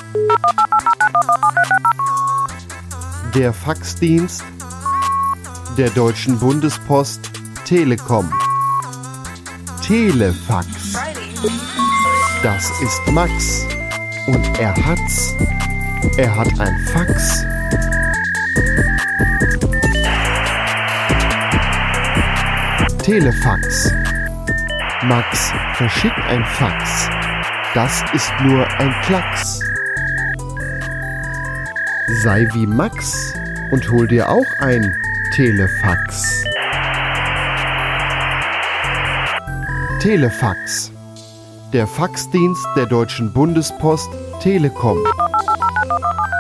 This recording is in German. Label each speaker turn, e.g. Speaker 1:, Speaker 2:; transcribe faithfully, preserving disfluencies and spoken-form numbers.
Speaker 1: Der Faxdienst der Deutschen Bundespost Telekom. Telefax. Das ist Max. Und er hat's. Er hat ein Fax. Telefax. Max verschickt ein Fax. Das ist nur ein Klacks. Sei wie Max und hol dir auch ein Telefax. Telefax. Der Faxdienst der Deutschen Bundespost Telekom.